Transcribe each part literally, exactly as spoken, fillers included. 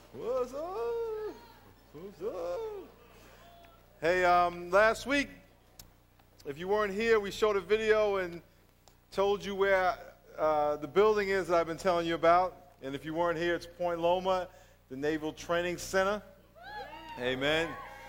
What's up? What's up? Hey, um, last week, if you weren't here, we showed a video and told you where uh, the building is that I've been telling you about. And if you weren't here, it's Point Loma, the Naval Training Center. Amen.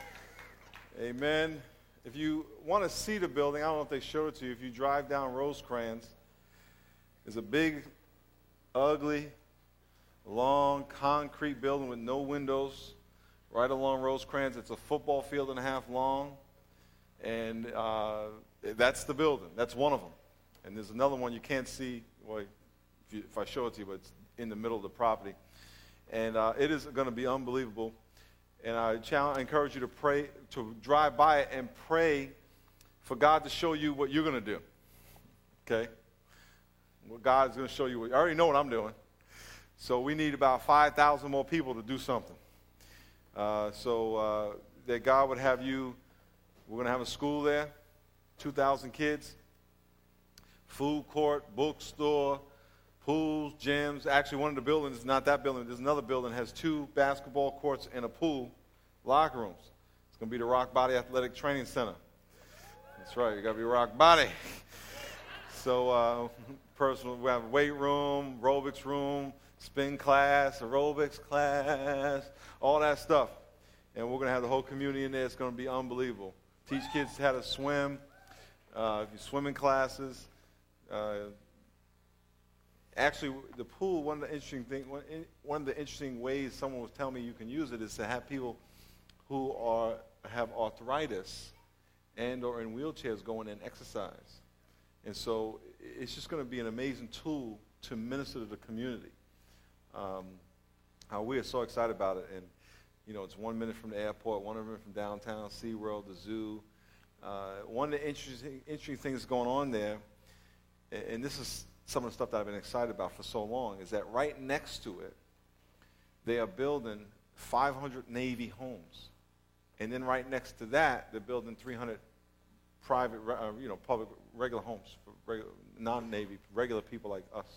Amen. If you want to see the building, I don't know if they showed it to you. If you drive down Rosecrans, there's a big, ugly, long concrete building with no windows right along Rosecrans. It's a football field and a half long, and uh, that's the building. That's one of them. And there's another one you can't see, well, if, you, if I show it to you, but it's in the middle of the property. And uh, it is going to be unbelievable. And I, challenge, I encourage you to pray, to drive by it and pray for God to show you what you're going to do. Okay? What God's going to show you. I already know what I'm doing. So we need about five thousand more people to do something. Uh, so uh, that God would have you, we're going to have a school there, two thousand kids, food court, bookstore, pools, gyms. Actually, one of the buildings is not that building. There's another building that has two basketball courts and a pool, locker rooms. It's going to be the Rock Body Athletic Training Center. That's right. You got to be rock body. So uh, personal, we have a weight room, aerobics room, spin class, aerobics class, all that stuff. And we're going to have the whole community in there. It's going to be unbelievable. Teach kids how to swim, uh, swimming classes. Uh, actually, the pool, one of the interesting thing, one, one of the interesting ways someone was telling me you can use it is to have people who are have arthritis and or in wheelchairs go in and exercise. And so it's just going to be an amazing tool to minister to the community. Um, how we are so excited about it, and you know, it's one minute from the airport, one minute from downtown, SeaWorld, the zoo. Uh, one of the interesting, interesting things going on there, and, and this is some of the stuff that I've been excited about for so long, is that right next to it, they are building five hundred Navy homes, and then right next to that, they're building three hundred private, uh, you know, public, regular homes for regular, non-Navy, regular people like us.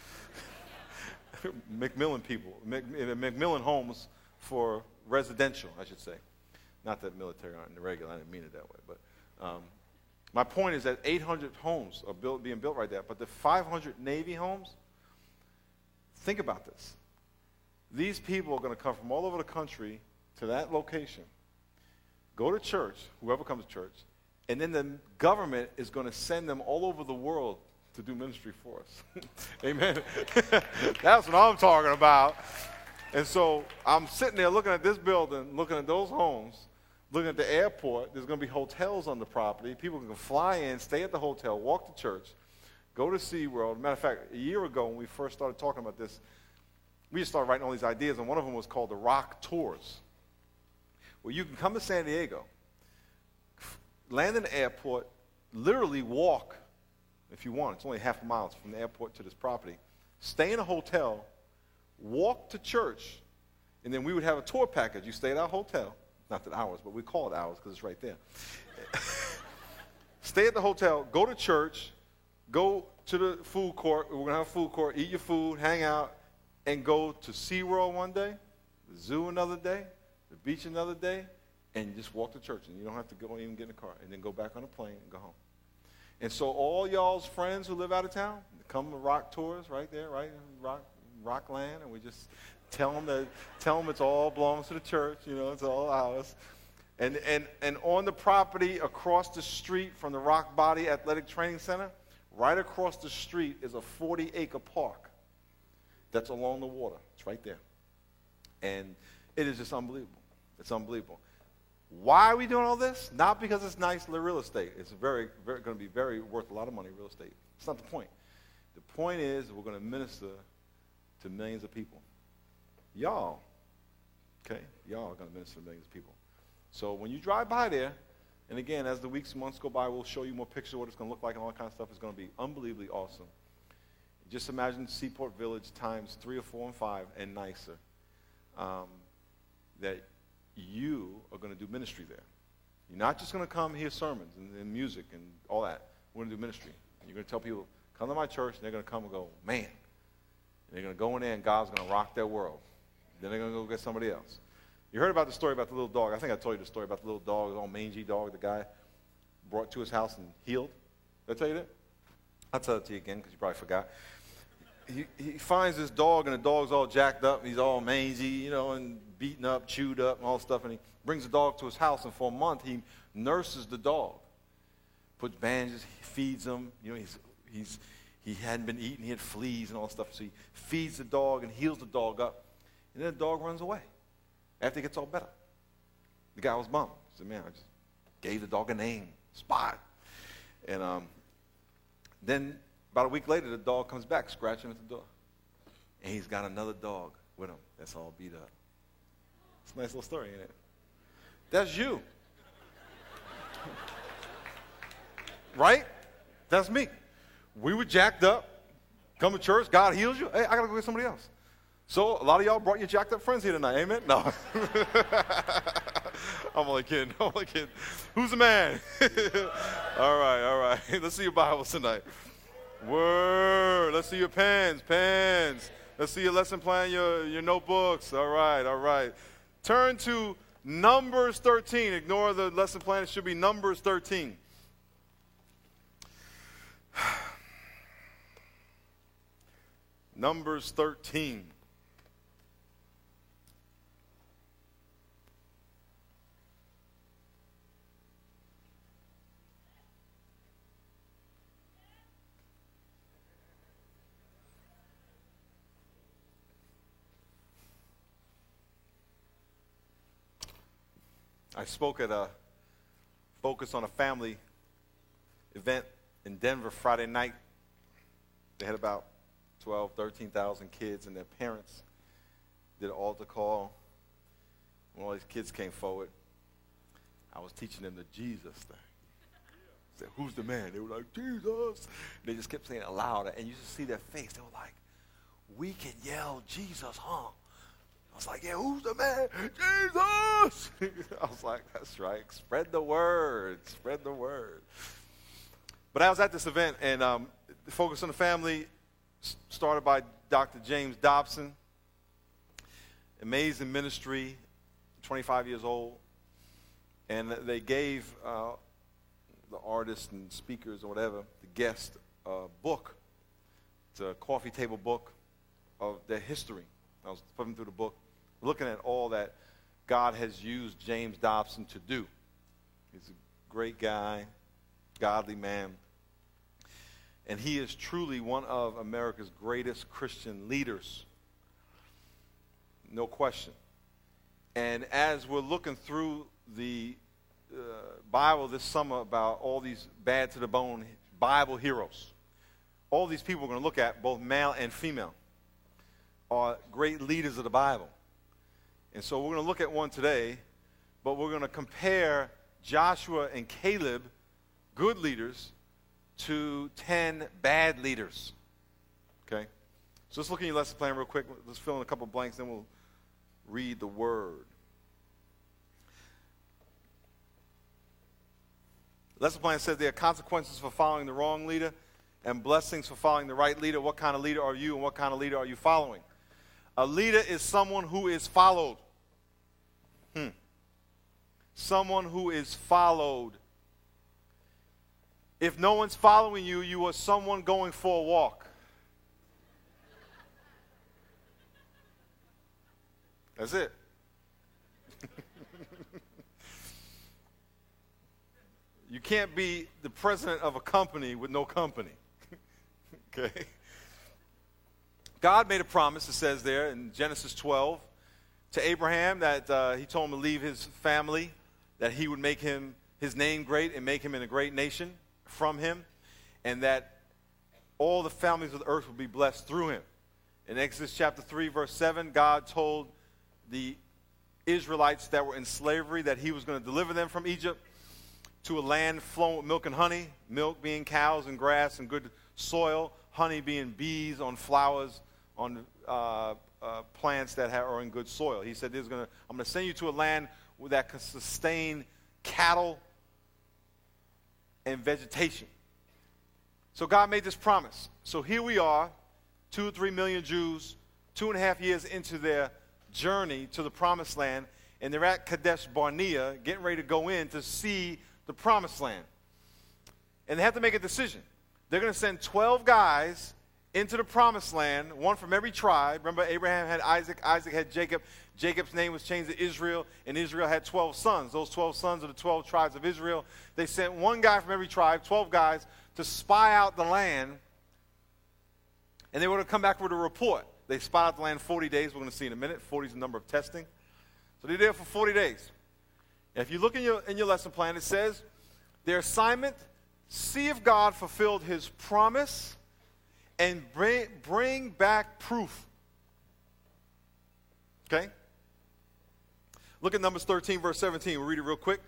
Macmillan people, Mac, Macmillan homes for residential, I should say. Not that military aren't in the regular, I didn't mean it that way. But um, my point is that eight hundred homes are built, being built right there. But the five hundred Navy homes, think about this. These people are going to come from all over the country to that location, go to church, whoever comes to church, and then the government is going to send them all over the world to do ministry for us. Amen. That's what I'm talking about. And so I'm sitting there looking at this building, looking at those homes, looking at the airport. There's going to be hotels on the property. People can fly in, stay at the hotel, walk to church, go to SeaWorld. Matter of fact, a year ago when we first started talking about this, we just started writing all these ideas, and one of them was called the Rock Tours, where you can come to San Diego, land in the airport, literally walk, if you want. It's only half a mile from the airport to this property. Stay in a hotel, walk to church, and then we would have a tour package. You stay at our hotel, not that ours, but we call it ours because it's right there. Stay at the hotel, go to church, go to the food court. We're going to have a food court, eat your food, hang out, and go to SeaWorld one day, the zoo another day, the beach another day, and just walk to church. And you don't have to go even get in the car, and then go back on a plane and go home. And so all y'all's friends who live out of town, come to Rock Tours right there, right in Rock, Rockland, and we just tell them that tell them it's all belongs to the church, you know, it's all ours. And and and on the property across the street from the Rock Body Athletic Training Center, right across the street is a forty acre park that's along the water. It's right there. And it is just unbelievable. It's unbelievable. Why are we doing all this? Not because it's nice real estate. It's very, very going to be very worth a lot of money, real estate. It's not the point. The point is we're going to minister to millions of people. Y'all, okay? Y'all are going to minister to millions of people. So when you drive by there, and again, as the weeks and months go by, we'll show you more pictures of what it's going to look like and all that kind of stuff. It's going to be unbelievably awesome. Just imagine Seaport Village times three or four and five and nicer. Um, that you are going to do ministry there. You're not just going to come hear sermons and, and music and all that. We're going to do ministry. You're going to tell people, come to my church, and they're going to come and go, man. And they're going to go in there, and God's going to rock their world. Then they're going to go get somebody else. You heard about the story about the little dog. I think I told you the story about the little dog, the little mangy dog the guy brought to his house and healed. Did I tell you that? I'll tell it to you again because you probably forgot. He, he finds this dog, and the dog's all jacked up. He's all mangy, you know, and beaten up, chewed up, and all stuff. And he brings the dog to his house, and for a month he nurses the dog. Puts bandages, he feeds him. You know, he's, he's, he hadn't been eating. He had fleas and all stuff. So he feeds the dog and heals the dog up. And then the dog runs away after he gets all better. The guy was bummed. He said, man, I just gave the dog a name, Spot. And um, then about a week later, the dog comes back scratching at the door. And he's got another dog with him that's all beat up. It's a nice little story, ain't it? That's you. Right? That's me. We were jacked up. Come to church, God heals you. Hey, I got to go get somebody else. So a lot of y'all brought your jacked up friends here tonight. Amen? No. I'm only kidding. I'm only kidding. Who's the man? all right, all right. Let's see your Bibles tonight. Word. Let's see your pens, pens. Let's see your lesson plan, your, your notebooks. All right, all right. Turn to Numbers thirteen. Ignore the lesson plan. It should be Numbers thirteen. Numbers thirteen. I spoke at a Focus on a Family event in Denver Friday night. They had about twelve, thirteen thousand kids, and their parents did an altar call. When all these kids came forward, I was teaching them the Jesus thing. I said, who's the man? They were like, Jesus. They just kept saying it louder, and you just see their face. They were like, we can yell Jesus, huh? I was like, yeah, who's the man? Jesus! I was like, that's right. Spread the word. Spread the word. But I was at this event, and um, the Focus on the Family started by Doctor James Dobson. Amazing ministry, twenty-five years old. And they gave uh, the artists and speakers or whatever, the guests, a book. It's a coffee table book of their history. I was flipping through the book, looking at all that God has used James Dobson to do. He's a great guy, godly man. And he is truly one of America's greatest Christian leaders. No question. And as we're looking through the uh, Bible this summer about all these bad to the bone Bible heroes, all these people we're going to look at, both male and female, are great leaders of the Bible. And so we're going to look at one today, but we're going to compare Joshua and Caleb, good leaders, to ten bad leaders. Okay? So let's look at your lesson plan real quick. Let's fill in a couple blanks, then we'll read the word. The lesson plan says there are consequences for following the wrong leader and blessings for following the right leader. What kind of leader are you, and what kind of leader are you following? A leader is someone who is followed. Hmm. Someone who is followed. If no one's following you, you are someone going for a walk. That's it. You can't be the president of a company with no company. Okay? God made a promise, it says there in Genesis twelve, to Abraham that uh, he told him to leave his family, that he would make him his name great and make him in a great nation from him, and that all the families of the earth would be blessed through him. In Exodus chapter three, verse seven, God told the Israelites that were in slavery that he was going to deliver them from Egypt to a land flowing with milk and honey, milk being cows and grass and good soil, honey being bees on flowers, on uh, uh, plants that have, are in good soil. He said, There's gonna, I'm going to send you to a land where that can sustain cattle and vegetation. So God made this promise. So here we are, two or three million Jews, two and a half years into their journey to the promised land, and they're at Kadesh Barnea, getting ready to go in to see the promised land. And they have to make a decision. They're going to send twelve guys into the promised land, one from every tribe. Remember, Abraham had Isaac, Isaac had Jacob. Jacob's name was changed to Israel, and Israel had twelve sons. Those twelve sons are the twelve tribes of Israel. They sent one guy from every tribe, twelve guys, to spy out the land, and they were going to come back with a report. They spied out the land forty days. We're going to see in a minute. forty is the number of testing. So they're there for forty days. And if you look in your, in your lesson plan, it says their assignment, see if God fulfilled his promise and bring, bring back proof. Okay? Look at Numbers thirteen, verse seventeen. We'll read it real quick.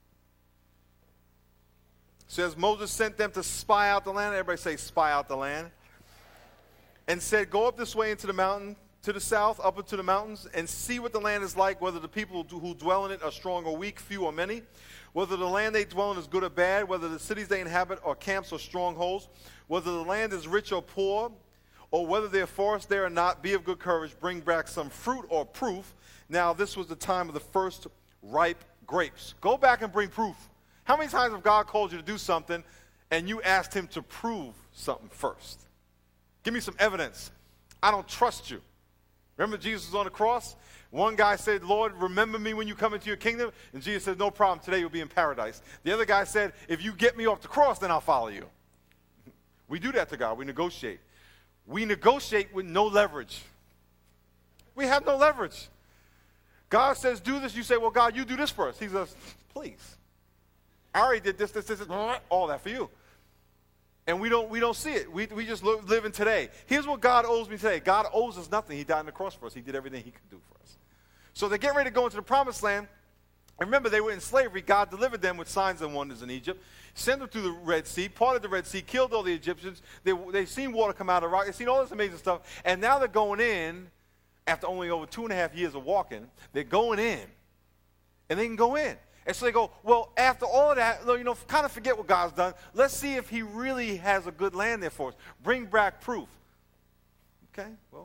It says, Moses sent them to spy out the land. Everybody say, spy out the land. And said, go up this way into the mountain, to the south, up into the mountains, and see what the land is like, whether the people who dwell in it are strong or weak, few or many, whether the land they dwell in is good or bad, whether the cities they inhabit are camps or strongholds, whether the land is rich or poor, or whether there are forests there or not. Be of good courage, bring back some fruit or proof. Now, this was the time of the first ripe grapes. Go back and bring proof. How many times have God called you to do something and you asked him to prove something first? Give me some evidence. I don't trust you. Remember Jesus was on the cross? One guy said, Lord, remember me when you come into your kingdom. And Jesus said, no problem. Today you'll be in paradise. The other guy said, if you get me off the cross, then I'll follow you. We do that to God. We negotiate. We negotiate with no leverage. We have no leverage. God says, do this. You say, well, God, you do this first. He says, please. I already did this, this, this, this, all that for you. And we don't, we don't see it. We, we just live, live in today. Here's what God owes me today. God owes us nothing. He died on the cross for us. He did everything he could do for us. So they're getting ready to go into the promised land. And remember, they were in slavery. God delivered them with signs and wonders in Egypt. Sent them through the Red Sea, parted the Red Sea, killed all the Egyptians. They, they've seen water come out of the rock. They've seen all this amazing stuff. And now they're going in, after only over two and a half years of walking, they're going in. And they can go in. And so they go, well, after all of that, you know, kind of forget what God's done. Let's see if he really has a good land there for us. Bring back proof. Okay, well,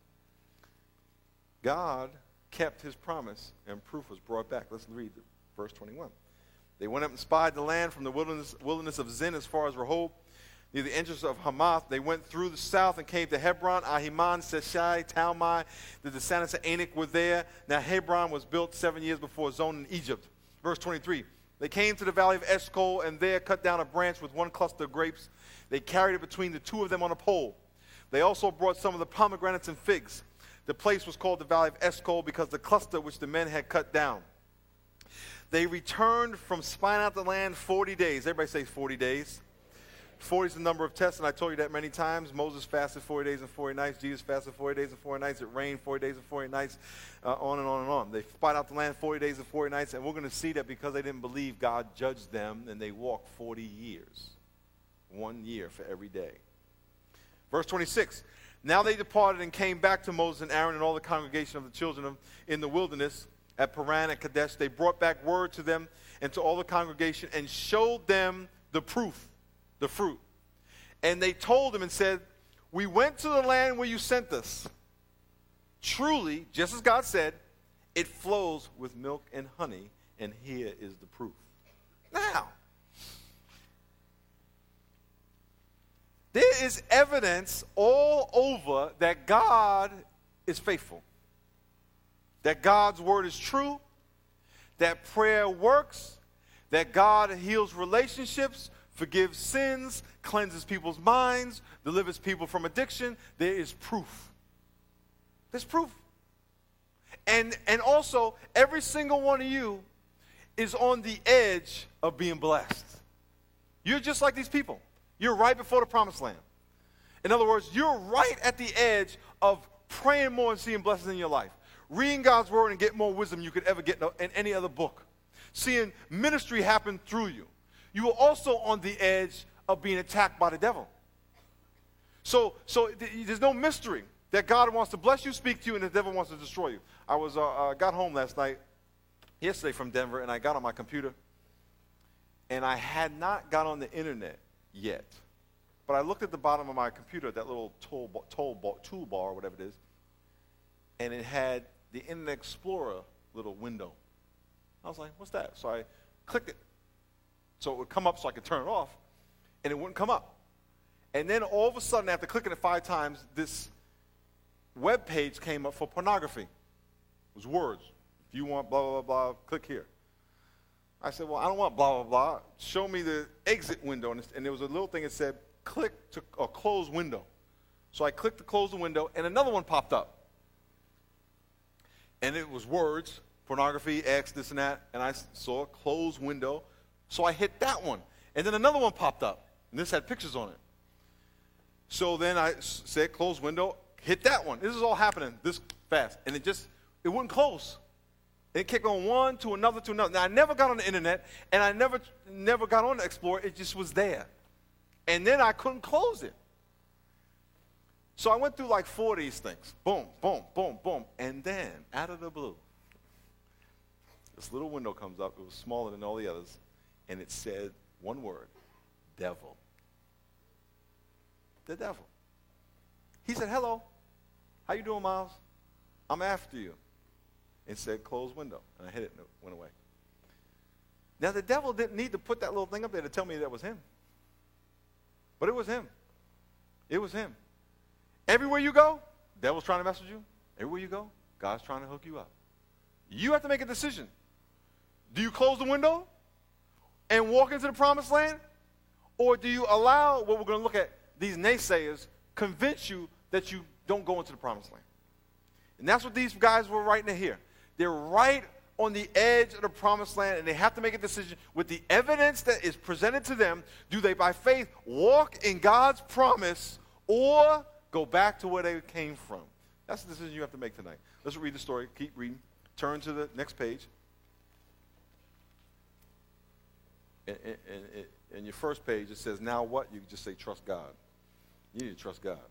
God kept his promise, and proof was brought back. Let's read verse twenty-one. They went up and spied the land from the wilderness, wilderness of Zin as far as Rehob, near the entrance of Hamath. They went through the south and came to Hebron. Ahiman, Sheshai, Talmai, the descendants of Anak were there. Now Hebron was built seven years before Zoan in Egypt. Verse twenty-three, they came to the valley of Eshcol, and there cut down a branch with one cluster of grapes. They carried it between the two of them on a pole. They also brought some of the pomegranates and figs. The place was called the valley of Eshcol because the cluster which the men had cut down. They returned from spying out the land forty days. Everybody say forty days. forty is the number of tests, and I told you that many times. Moses fasted forty days and forty nights. Jesus fasted forty days and forty nights. It rained forty days and forty nights, uh, on and on and on. They spied out the land forty days and forty nights, and we're going to see that because they didn't believe, God judged them, and they walked forty years. One year for every day. Verse twenty-six, now they departed and came back to Moses and Aaron and all the congregation of the children of, in the wilderness at Paran and Kadesh. They brought back word to them and to all the congregation and showed them the proof, the fruit. And they told him and said, we went to the land where you sent us. Truly, just as God said, it flows with milk and honey, and here is the proof. Now, there is evidence all over that God is faithful, that God's word is true, that prayer works, that God heals relationships, forgives sins, cleanses people's minds, delivers people from addiction. There is proof. There's proof. And, and also, every single one of you is on the edge of being blessed. You're just like these people. You're right before the promised land. In other words, you're right at the edge of praying more and seeing blessings in your life. Reading God's word and get more wisdom you could ever get in any other book. Seeing ministry happen through you. You are also on the edge of being attacked by the devil. So, so th- there's no mystery that God wants to bless you, speak to you, and the devil wants to destroy you. I was uh, uh, got home last night, yesterday from Denver, and I got on my computer, and I had not got on the internet yet. But I looked at the bottom of my computer, that little tool, tool, toolbar, or whatever it is, and it had the Internet Explorer little window. I was like, what's that? So I clicked it. So it would come up so I could turn it off, and it wouldn't come up. And then all of a sudden, after clicking it five times, this web page came up for pornography. It was words. If you want blah, blah, blah, blah, click here. I said, well, I don't want blah, blah, blah. Show me the exit window. And, and there was a little thing that said, click to or close window. So I clicked to close the window, and another one popped up. And it was words, pornography, X, this and that. And I saw a closed window. So I hit that one. And then another one popped up. And this had pictures on it. So then I said, close window, hit that one. This is all happening this fast. And it just, it wouldn't close. It kept going one to another to another. Now, I never got on the internet, and I never, never got on the Explorer. It just was there. And then I couldn't close it. So I went through like four of these things. Boom, boom, boom, boom. And then, out of the blue, this little window comes up. It was smaller than all the others. And it said one word, devil. The devil. He said, hello. How you doing, Miles? I'm after you. It said close window. And I hit it and it went away. Now, the devil didn't need to put that little thing up there to tell me that was him. But it was him. It was him. Everywhere you go, the devil's trying to mess with you. Everywhere you go, God's trying to hook you up. You have to make a decision. Do you close the window and walk into the promised land? Or do you allow what we're going to look at, these naysayers, convince you that you don't go into the promised land? And that's what these guys were right in here. They're right on the edge of the promised land, and they have to make a decision with the evidence that is presented to them. Do they, by faith, walk in God's promise or go back to where they came from? That's the decision you have to make tonight. Let's read the story. Keep reading. Turn to the next page. In, in, in your first page, it says, now what? You can just say, trust God. You need to trust God.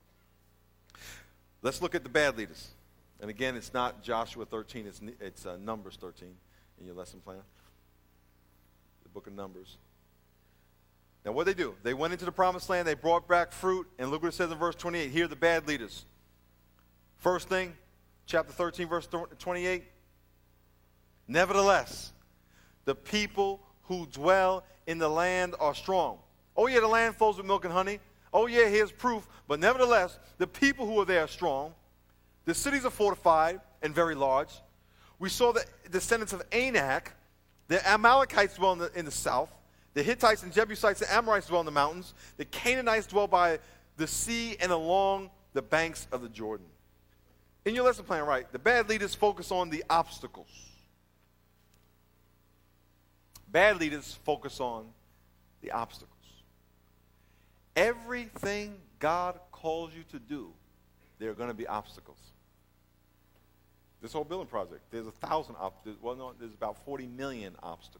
Let's look at the bad leaders. And again, it's not Joshua thirteen, it's, it's uh, Numbers thirteen in your lesson plan. The book of Numbers. Now, what did they do? They went into the promised land, they brought back fruit, and look what it says in verse twenty-eight. Here are the bad leaders. First thing, chapter thirteen, verse twenty-eight. Nevertheless, the people who dwell in the land are strong. Oh, yeah, the land flows with milk and honey. Oh, yeah, here's proof. But nevertheless, the people who are there are strong. The cities are fortified and very large. We saw the descendants of Anak. The Amalekites dwell in the, in the south. The Hittites and Jebusites and Amorites dwell in the mountains. The Canaanites dwell by the sea and along the banks of the Jordan. In your lesson plan, right, the bad leaders focus on the obstacles. Bad leaders focus on the obstacles. Everything God calls you to do, there are going to be obstacles. This whole building project, there's a thousand obstacles. Well, no, there's about forty million obstacles.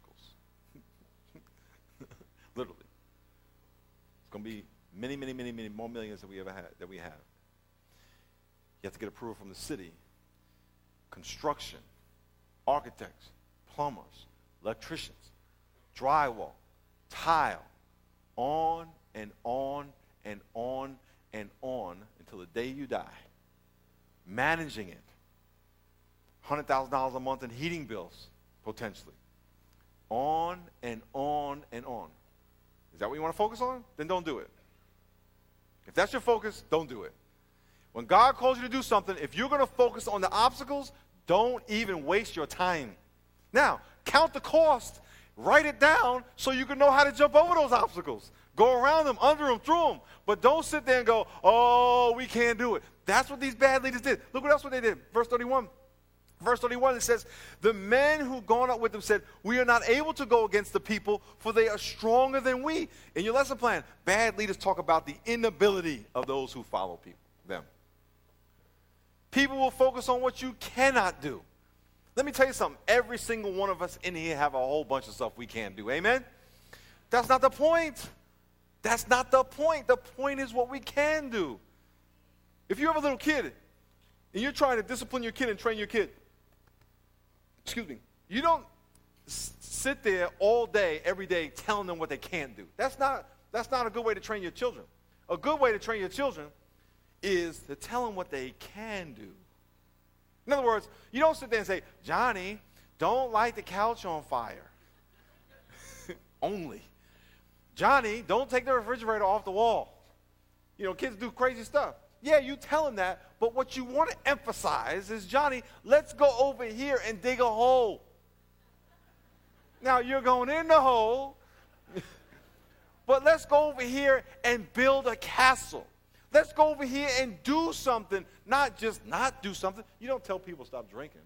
Literally. It's going to be many, many, many, many more millions than we ever had, that we have. You have to get approval from the city, construction, architects, plumbers, electricians, drywall, tile, on and on and on and on until the day you die. Managing it. one hundred thousand dollars a month in heating bills, potentially. On and on and on. Is that what you want to focus on? Then don't do it. If that's your focus, don't do it. When God calls you to do something, if you're going to focus on the obstacles, don't even waste your time. Now, count the cost. Write it down so you can know how to jump over those obstacles. Go around them, under them, through them. But don't sit there and go, oh, we can't do it. That's what these bad leaders did. Look what else what they did. Verse thirty-one. Verse thirty-one, it says, the men who gone up with them said, we are not able to go against the people, for they are stronger than we. In your lesson plan, bad leaders talk about the inability of those who follow people, them. People will focus on what you cannot do. Let me tell you something. Every single one of us in here have a whole bunch of stuff we can't do. Amen? That's not the point. That's not the point. The point is what we can do. If you have a little kid, and you're trying to discipline your kid and train your kid, excuse me, you don't s- sit there all day, every day, telling them what they can't do. That's not, that's not a good way to train your children. A good way to train your children is to tell them what they can do. In other words, you don't sit there and say, Johnny, don't light the couch on fire. Only. Johnny, don't take the refrigerator off the wall. You know, kids do crazy stuff. Yeah, you tell them that, but what you want to emphasize is, Johnny, let's go over here and dig a hole. Now, you're going in the hole, but let's go over here and build a castle. Let's go over here and do something, not just not do something. You don't tell people stop drinking.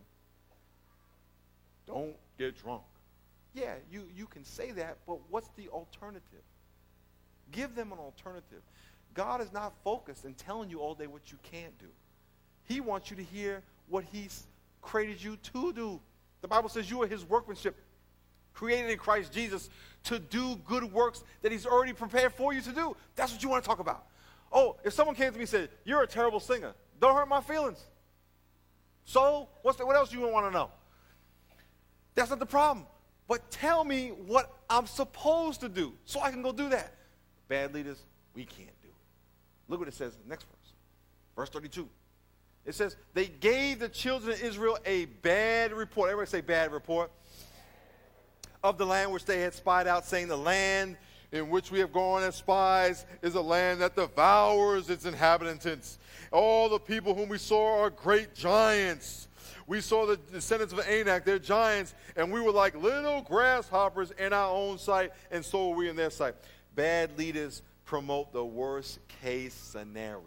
Don't get drunk. Yeah, you, you can say that, but what's the alternative? Give them an alternative. God is not focused in telling you all day what you can't do. He wants you to hear what he's created you to do. The Bible says you are his workmanship, created in Christ Jesus to do good works that he's already prepared for you to do. That's what you want to talk about. Oh, if someone came to me and said, you're a terrible singer, don't hurt my feelings. So, what's the, what else do you want to know? That's not the problem. But tell me what I'm supposed to do so I can go do that. Bad leaders, we can't do it. Look what it says in the next verse. Verse thirty-two. It says, they gave the children of Israel a bad report. Everybody say bad report. Of the land which they had spied out, saying, the land in which we have gone as spies is a land that devours its inhabitants. All the people whom we saw are great giants. We saw the descendants of Anak, they're giants, and we were like little grasshoppers in our own sight, and so were we in their sight. Bad leaders promote the worst case scenario.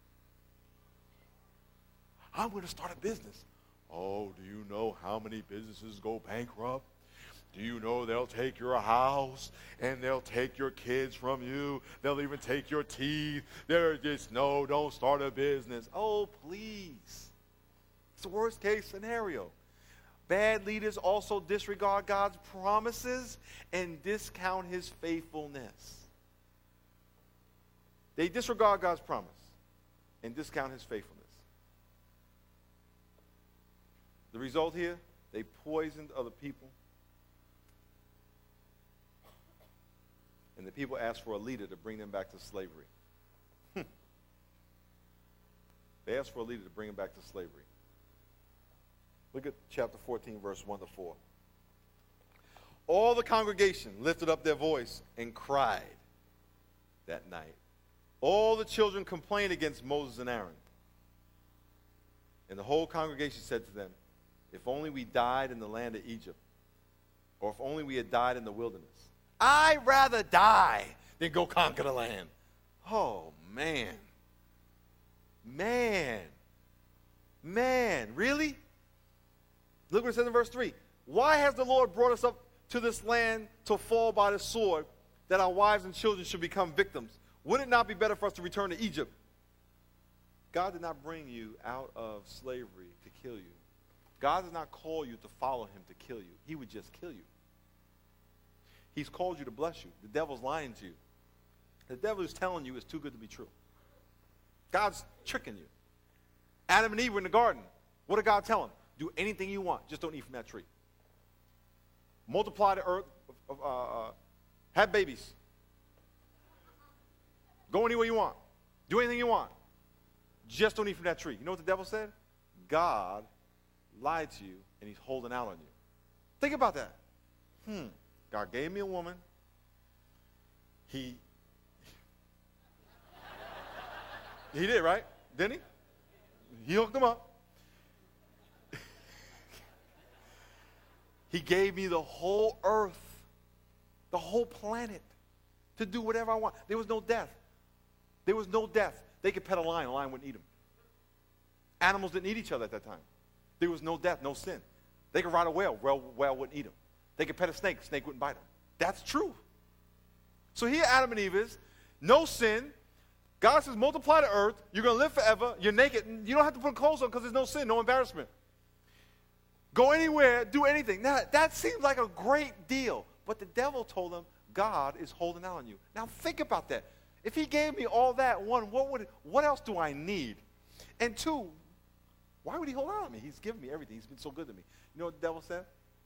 I'm going to start a business. Oh, do you know how many businesses go bankrupt? Do you know they'll take your house and they'll take your kids from you? They'll even take your teeth. They're just, no, don't start a business. Oh, please. It's the worst case scenario. Bad leaders also disregard God's promises and discount his faithfulness. They disregard God's promise and discount his faithfulness. The result here, they poisoned other people. And the people asked for a leader to bring them back to slavery. They asked for a leader to bring them back to slavery. Look at chapter fourteen, verse one to four. All the congregation lifted up their voice and cried that night. All the children complained against Moses and Aaron. And the whole congregation said to them, if only we died in the land of Egypt, or if only we had died in the wilderness. I'd rather die than go conquer the land. Oh, man. Man. Man. Really? Look what it says in verse three. Why has the Lord brought us up to this land to fall by the sword, that our wives and children should become victims? Would it not be better for us to return to Egypt? God did not bring you out of slavery to kill you. God does not call you to follow him to kill you. He would just kill you. He's called you to bless you. The devil's lying to you. The devil is telling you it's too good to be true. God's tricking you. Adam and Eve were in the garden. What did God tell them? Do anything you want. Just don't eat from that tree. Multiply the earth. Uh, uh, have babies. Go anywhere you want. Do anything you want. Just don't eat from that tree. You know what the devil said? God lied to you, and he's holding out on you. Think about that. Hmm. God gave me a woman. He, he did, right? Didn't he? He hooked them up. He gave me the whole earth, the whole planet, to do whatever I want. There was no death. There was no death. They could pet a lion. A lion wouldn't eat them. Animals didn't eat each other at that time. There was no death, no sin. They could ride a whale. Whale, whale wouldn't eat them. They could pet a snake. Snake wouldn't bite them. That's true. So here Adam and Eve is. No sin. God says, multiply the earth. You're going to live forever. You're naked. You don't have to put clothes on because there's no sin, no embarrassment. Go anywhere, do anything. Now, that seems like a great deal. But the devil told them, God is holding out on you. Now, think about that. If he gave me all that, one, what, would, what else do I need? And two, why would he hold out on me? He's given me everything. He's been so good to me. You know what the devil said?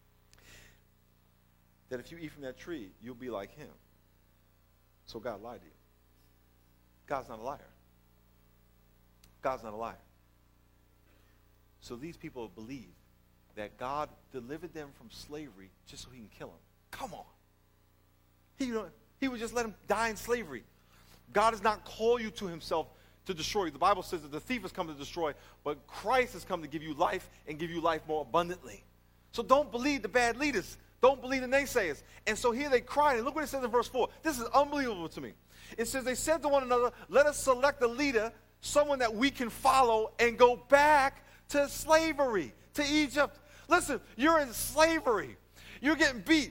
That if you eat from that tree, you'll be like him. So God lied to you. God's not a liar. God's not a liar. So these people believe that God delivered them from slavery just so he can kill them. Come on. He, he would just let them die in slavery. God does not call you to himself to destroy you. The Bible says that the thief has come to destroy, but Christ has come to give you life and give you life more abundantly. So don't believe the bad leaders. Don't believe the naysayers. And so here they cried, and look what it says in verse four. This is unbelievable to me. It says, they said to one another, let us select a leader, someone that we can follow, and go back to slavery, to Egypt. Listen, you're in slavery. You're getting beat.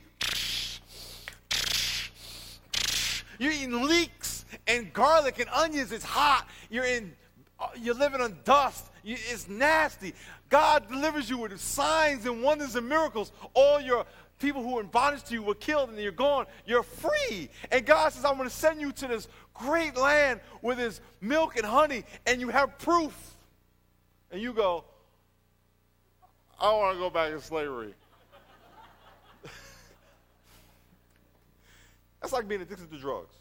You're eating leeks and garlic and onions. It's hot. You're in. You're living on dust. You, it's nasty. God delivers you with signs and wonders and miracles. All your people who were in bondage to you were killed, and you're gone. You're free. And God says, I'm going to send you to this great land where there's milk and honey, and you have proof. And you go, I want to go back to slavery. That's like being addicted to drugs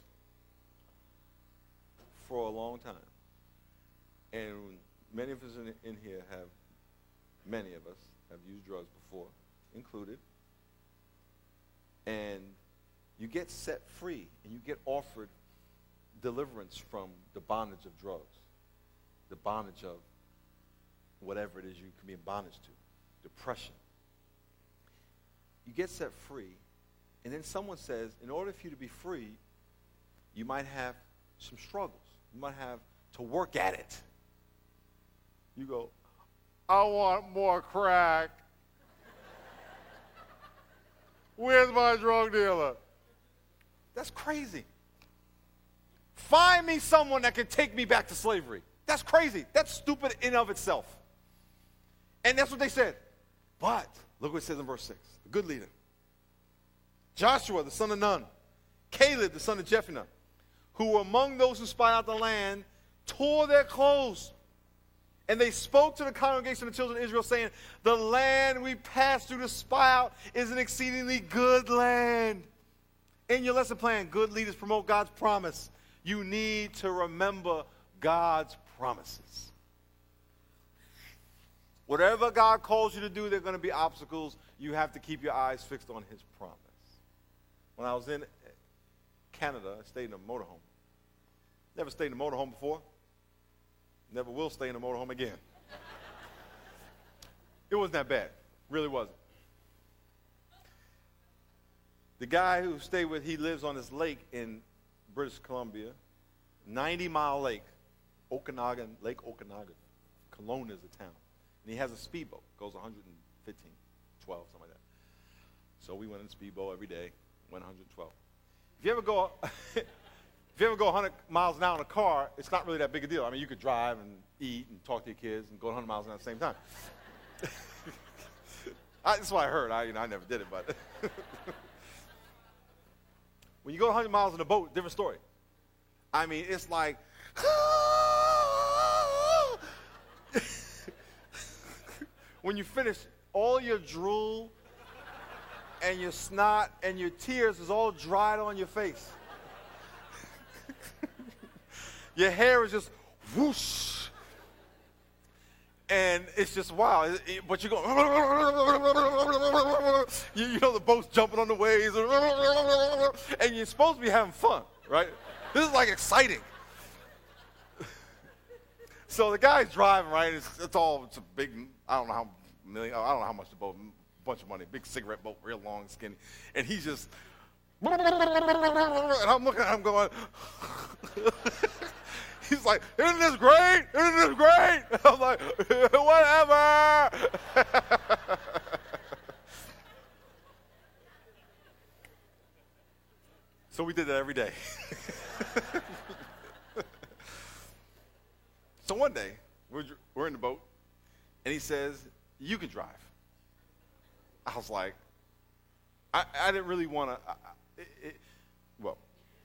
for a long time. And many of us in, in here have, many of us have used drugs before, included. And you get set free and you get offered deliverance from the bondage of drugs, the bondage of whatever it is you can be in bondage to, depression. You get set free. And then someone says, in order for you to be free, you might have some struggles. You might have to work at it. You go, I want more crack. Where's my drug dealer? That's crazy. Find me someone that can take me back to slavery. That's crazy. That's stupid in of itself. And that's what they said. But, look what it says in verse six. A good leader. Joshua, the son of Nun, Caleb, the son of Jephunneh, who were among those who spied out the land, tore their clothes. And they spoke to the congregation of the children of Israel, saying, the land we passed through to spy out is an exceedingly good land. In your lesson plan, good leaders promote God's promise. You need to remember God's promises. Whatever God calls you to do, there are going to be obstacles. You have to keep your eyes fixed on his promise. When I was in Canada, I stayed in a motorhome. Never stayed in a motorhome before. Never will stay in a motorhome again. It wasn't that bad. Really wasn't. The guy who stayed with, he lives on this lake in British Columbia, ninety-mile lake, Okanagan, Lake Okanagan. Kelowna is the town. And he has a speedboat. Goes one hundred fifteen, twelve, something like that. So we went in speedboat every day. Went one hundred twelve. If you ever go, if you ever go one hundred miles an hour in a car, it's not really that big a deal. I mean, you could drive and eat and talk to your kids and go one hundred miles an hour at the same time. I, that's what I heard. I, you know, I never did it, but when you go one hundred miles in a boat, different story. I mean, it's like when you finish, all your drool and your snot and your tears is all dried on your face. Your hair is just whoosh. And it's just wow. It, it, but you go, you, you know, the boat's jumping on the waves, and you're supposed to be having fun, right? This is like exciting. So the guy's driving, right? It's, it's all, it's a big, I don't know how million, I don't know how much the boat, bunch of money, big cigarette boat, real long, skinny, and he's just, and I'm looking at him going, he's like, isn't this great? Isn't this great? I'm like, whatever. So we did that every day. So one day, we're, we're in the boat, and he says, you can drive. I was like, I, I didn't really want to, well,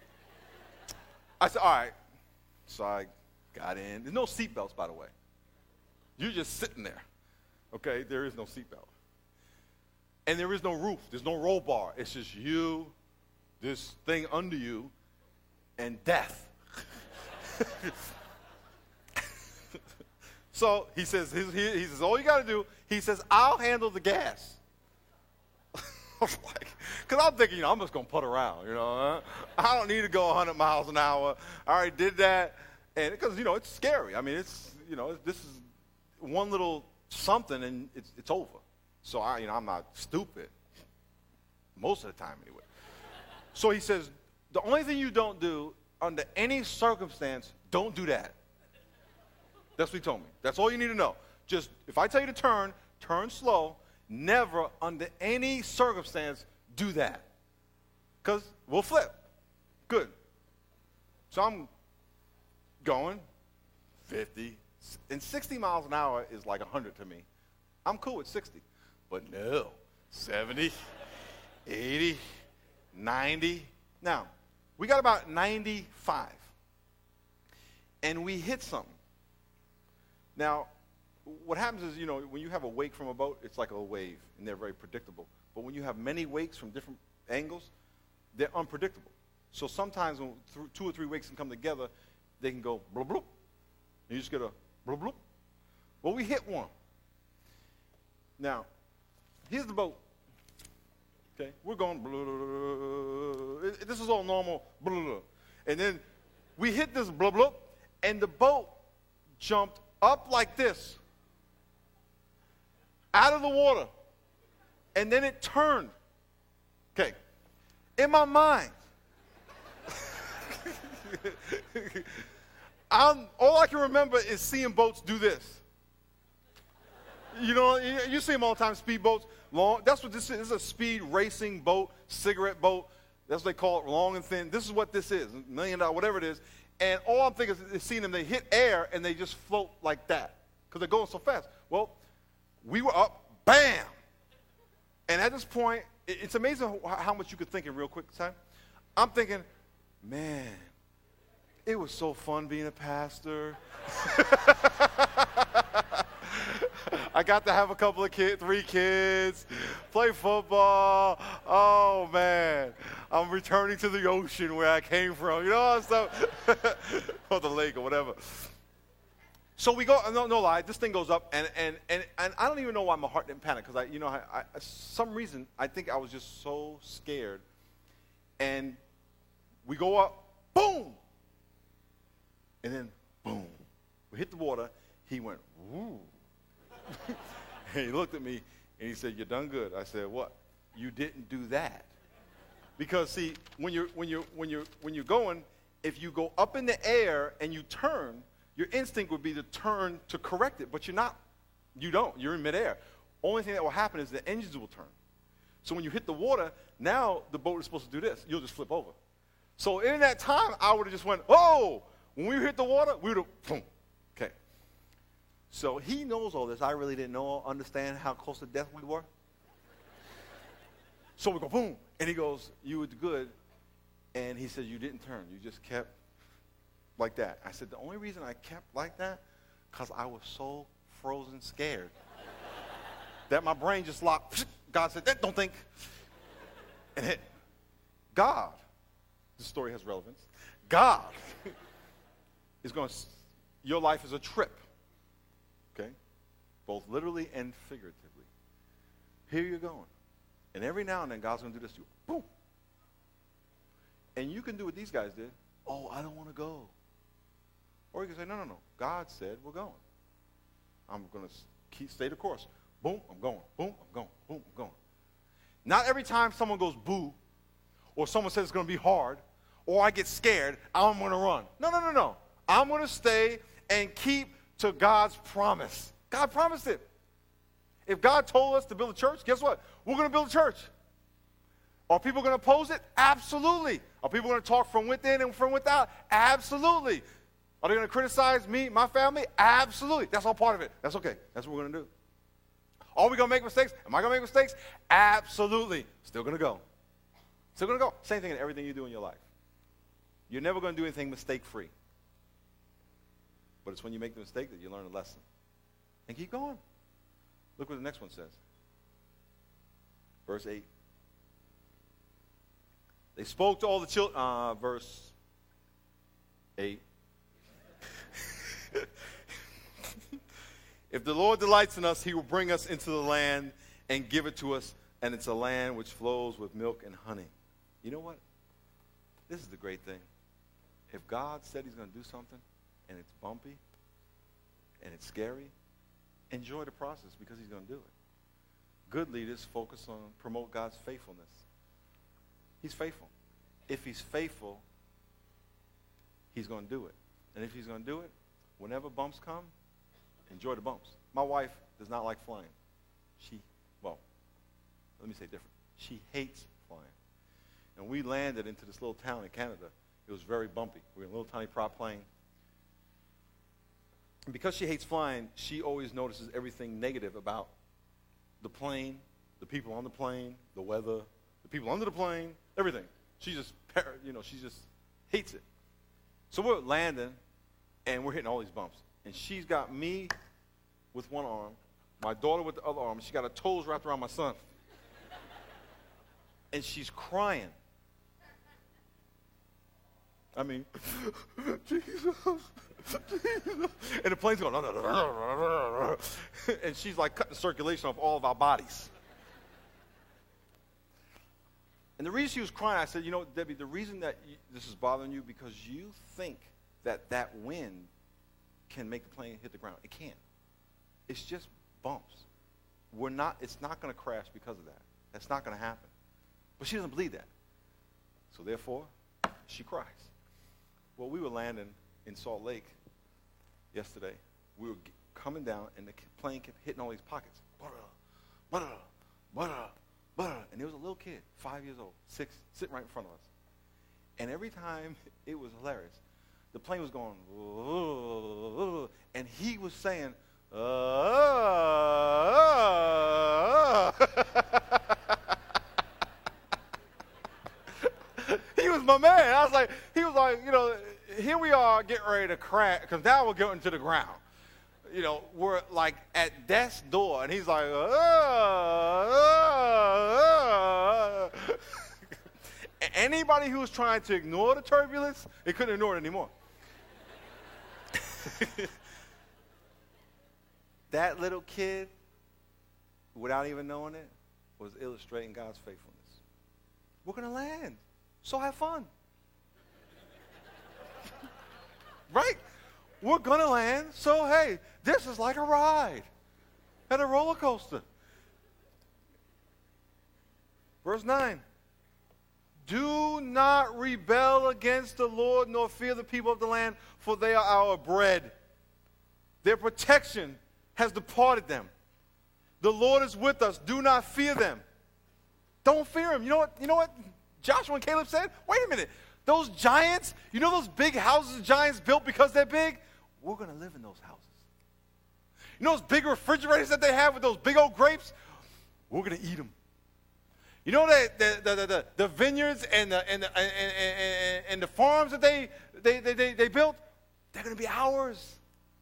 I said, all right. So I got in. There's no seatbelts, by the way. You're just sitting there, okay? There is no seatbelt. And there is no roof. There's no roll bar. It's just you, this thing under you, and death. So he says, he, he says, all you got to do, he says, I'll handle the gas. Because I'm thinking, you know, I'm just going to put around, you know. Huh? I don't need to go one hundred miles an hour. I already did that. And because, you know, it's scary. I mean, it's, you know, this is one little something and it's, it's over. So, I, you know, I'm not stupid. Most of the time, anyway. So he says, the only thing you don't do under any circumstance, don't do that. That's what he told me. That's all you need to know. Just, if I tell you to turn, turn slow. Never, under any circumstance, do that. Because we'll flip. Good. So I'm going fifty. And sixty miles an hour is like one hundred to me. I'm cool with sixty. But no, seventy, eighty, ninety. Now, we got about ninety-five. And we hit something. Now, what happens is, you know, when you have a wake from a boat, it's like a wave, and they're very predictable. But when you have many wakes from different angles, they're unpredictable. So sometimes when th- two or three wakes can come together, they can go bloop, bloop. And you just get a bloop, bloop. Well, we hit one. Now, here's the boat. Okay, we're going bloop. It, this is all normal bloop. And then we hit this bloop, bloop, and the boat jumped up like this. Out of the water. And then it turned. Okay. In my mind, I'm, all I can remember is seeing boats do this. You know, you, you see them all the time, speedboats. Long. That's what this is. This is a speed racing boat, cigarette boat. That's what they call it, long and thin. This is what this is, million dollar, whatever it is. And all I'm thinking is seeing them, they hit air and they just float like that because they're going so fast. Well, we were up, bam. And at this point, it's amazing how much you could think in real quick time. I'm thinking, man, it was so fun being a pastor. I got to have a couple of kids, three kids, play football. Oh, man. I'm returning to the ocean where I came from, you know, stuff. Or the lake or whatever. So we go, no, no lie, this thing goes up, and, and, and, and I don't even know why my heart didn't panic, because, I, you know, I, I, some reason, I think I was just so scared. And we go up, boom! And then, boom. We hit the water. He went, woo. And he looked at me, and he said, "You're done good." I said, "What?" "You didn't do that." Because, see, when you're, when you're, when you're, when you're going, if you go up in the air and you turn, your instinct would be to turn to correct it, but you're not. You don't. You're in midair. Only thing that will happen is the engines will turn. So when you hit the water, now the boat is supposed to do this. You'll just flip over. So in that time, I would have just went, oh! When we hit the water, we would have, boom. Okay. So he knows all this. I really didn't know, understand how close to death we were. So we go, boom. And he goes, "You were good." And he said, "You didn't turn. You just kept like that." I said, "The only reason I kept like that, because I was so frozen scared that my brain just locked." God said, "Don't think." And hit. God, this story has relevance. God is going to, your life is a trip. Okay? Both literally and figuratively. Here you're going. And every now and then, God's going to do this to you. Boom. And you can do what these guys did. "Oh, I don't want to go." Or you can say, "No, no, no. God said we're going. I'm going to keep, stay the course." Boom, I'm going. Boom, I'm going. Boom, I'm going. Not every time someone goes boo, or someone says it's going to be hard, or I get scared, I'm going to run. No, no, no, no. I'm going to stay and keep to God's promise. God promised it. If God told us to build a church, guess what? We're going to build a church. Are people going to oppose it? Absolutely. Are people going to talk from within and from without? Absolutely. Are they going to criticize me, my family? Absolutely. That's all part of it. That's okay. That's what we're going to do. Are we going to make mistakes? Am I going to make mistakes? Absolutely. Still going to go. Still going to go. Same thing in everything you do in your life. You're never going to do anything mistake-free. But it's when you make the mistake that you learn a lesson. And keep going. Look what the next one says. Verse eight. They spoke to all the children. Uh, verse eight. If the Lord delights in us, he will bring us into the land and give it to us, and it's a land which flows with milk and honey. You know what? This is the great thing. If God said he's going to do something, and it's bumpy, and it's scary, enjoy the process because he's going to do it. Good leaders focus on, promote God's faithfulness. He's faithful. If he's faithful, he's going to do it. And if he's going to do it, whenever bumps come, enjoy the bumps. My wife does not like flying. She, well, let me say different. She hates flying. And we landed into this little town in Canada. It was very bumpy. We were in a little tiny prop plane. And because she hates flying, she always notices everything negative about the plane, the people on the plane, the weather, the people under the plane, everything. She just, you know, she just hates it. So we're landing, and we're hitting all these bumps. And she's got me with one arm, my daughter with the other arm, and she got her toes wrapped around my son. And she's crying. I mean, Jesus, Jesus. And the plane's going, and she's like cutting circulation off all of our bodies. And the reason she was crying, I said, you know, Debbie, the reason that you, this is bothering you because you think that that wind can make the plane hit the ground. It can't. It's just bumps. We're not, it's not going to crash because of that. That's not going to happen. But she doesn't believe that. So therefore, she cries. Well, we were landing in Salt Lake yesterday. We were g- coming down, and the plane kept hitting all these pockets. Butter, butter, butter, butter. And there was a little kid, five years old, six, sitting right in front of us. And every time, it was hilarious. The plane was going, whoa, and he was saying, uh, uh, uh. He was my man. I was like, he was like, you know, here we are getting ready to crash, because now we're getting to the ground. You know, we're like at death's door, and he's like, uh, uh, uh. Anybody who was trying to ignore the turbulence, they couldn't ignore it anymore. That little kid, without even knowing it, was illustrating God's faithfulness. We're going to land, so have fun. Right? We're going to land, so hey, this is like a ride at a roller coaster. Verse nine. Do not rebel against the Lord, nor fear the people of the land, for they are our bread. Their protection has departed them. The Lord is with us. Do not fear them. Don't fear them. You know what? You know what Joshua and Caleb said? Wait a minute. Those giants, you know those big houses the giants built because they're big? We're going to live in those houses. You know those big refrigerators that they have with those big old grapes? We're going to eat them. You know the the, the, the, the vineyards and the, and, the, and, and, and the farms that they, they, they, they, they built? They're going to be ours.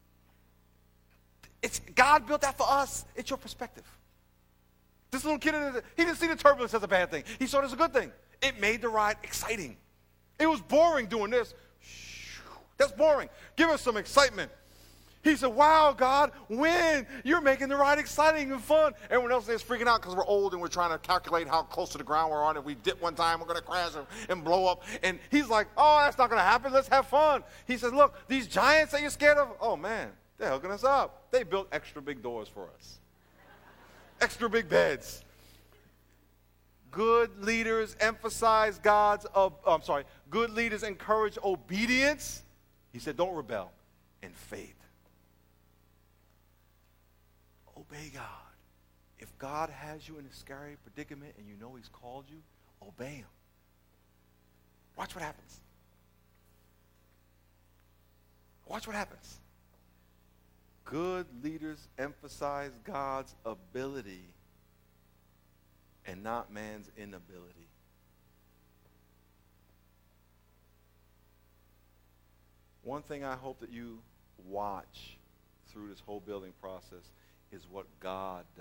It's, God built that for us. It's your perspective. This little kid, he didn't see the turbulence as a bad thing. He saw it as a good thing. It made the ride exciting. It was boring doing this. That's boring. Give us some excitement. He said, wow, God, when? You're making the ride exciting and fun. Everyone else is freaking out because we're old and we're trying to calculate how close to the ground we're on. If we dip one time, we're going to crash and blow up. And he's like, oh, that's not going to happen. Let's have fun. He says, look, these giants that you're scared of, oh, man, they're hooking us up. They built extra big doors for us. Extra big beds. Good leaders emphasize God's, uh, I'm sorry, good leaders encourage obedience. He said, don't rebel, and faith. Obey God. If God has you in a scary predicament and you know he's called you, obey him. Watch what happens. Watch what happens. Good leaders emphasize God's ability and not man's inability. One thing I hope that you watch through this whole building process is what God does.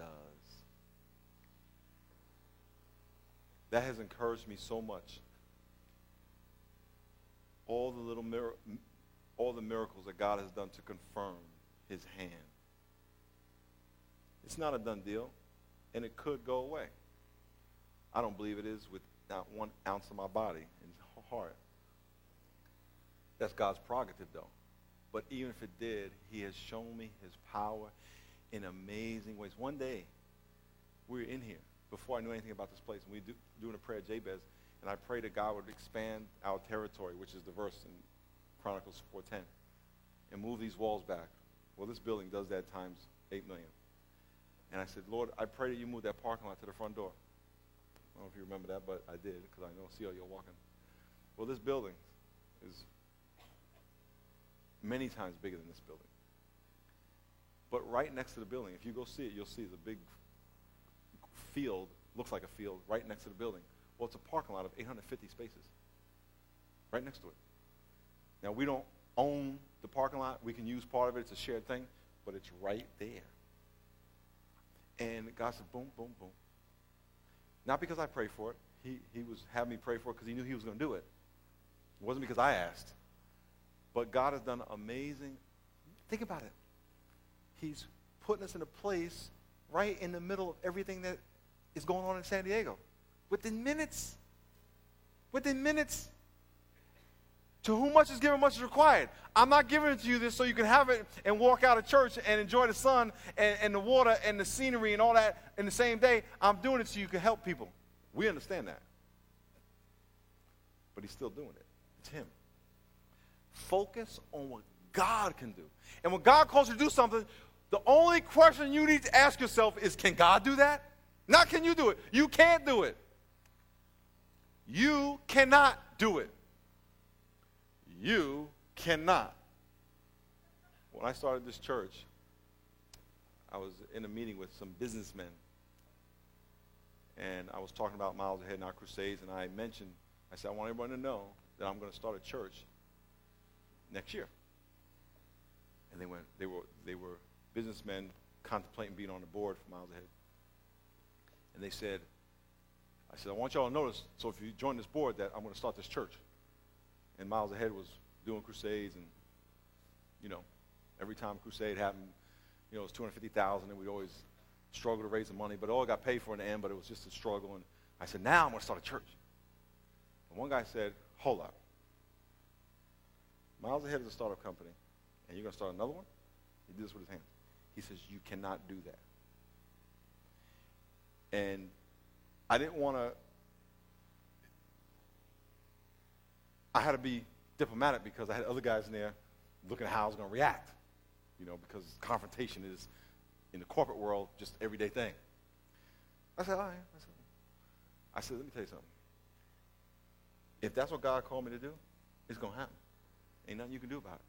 That has encouraged me so much. All the little mir- all the miracles that God has done to confirm his hand. It's not a done deal, and it could go away. I don't believe it is with not one ounce of my body and heart. That's God's prerogative, though. But even if it did, he has shown me his power in amazing ways. One day, we were in here, before I knew anything about this place, and we were do, doing a prayer at Jabez, and I prayed that God would expand our territory, which is the verse in Chronicles four ten, and move these walls back. Well, this building does that times eight million. And I said, Lord, I pray that you move that parking lot to the front door. I don't know if you remember that, but I did, because I know, see how you're walking. Well, this building is many times bigger than this building. But right next to the building, if you go see it, you'll see the big field, looks like a field, right next to the building. Well, it's a parking lot of eight hundred fifty spaces, right next to it. Now, we don't own the parking lot. We can use part of it. It's a shared thing, but it's right there. And God said, boom, boom, boom. Not because I prayed for it. He, he was having me pray for it because he knew he was going to do it. It wasn't because I asked. But God has done amazing. Think about it. He's putting us in a place right in the middle of everything that is going on in San Diego. Within minutes. Within minutes. To whom much is given, much is required. I'm not giving it to you this so you can have it and walk out of church and enjoy the sun and, and the water and the scenery and all that in the same day. I'm doing it so you can help people. We understand that. But he's still doing it. It's him. Focus on what God can do. And when God calls you to do something, the only question you need to ask yourself is, can God do that? Not can you do it. You can't do it. You cannot do it. You cannot. When I started this church, I was in a meeting with some businessmen, and I was talking about Miles Ahead in our crusades, and I mentioned, I said, I want everyone to know that I'm going to start a church next year. And they went, they were, they were businessmen contemplating being on the board for Miles Ahead. And they said, I said, I want y'all to notice, so if you join this board, that I'm going to start this church. And Miles Ahead was doing crusades, and, you know, every time a crusade happened, you know, it was two hundred fifty thousand dollars, and we'd always struggle to raise the money, but it all got paid for in the end, but it was just a struggle. And I said, now I'm going to start a church. And one guy said, hold up. Miles Ahead is a startup company, and you're going to start another one? He did this with his hands. He says, you cannot do that. And I didn't want to, I had to be diplomatic because I had other guys in there looking at how I was going to react, you know, because confrontation is, in the corporate world, just an everyday thing. I said, all right. I said, I said, let me tell you something. If that's what God called me to do, it's going to happen. Ain't nothing you can do about